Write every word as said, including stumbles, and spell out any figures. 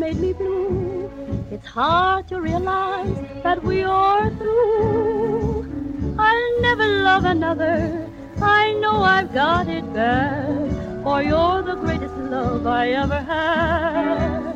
made me blue. It's hard to realize that we are through. I'll never love another. I know I've got it bad, for you're the greatest love I ever had.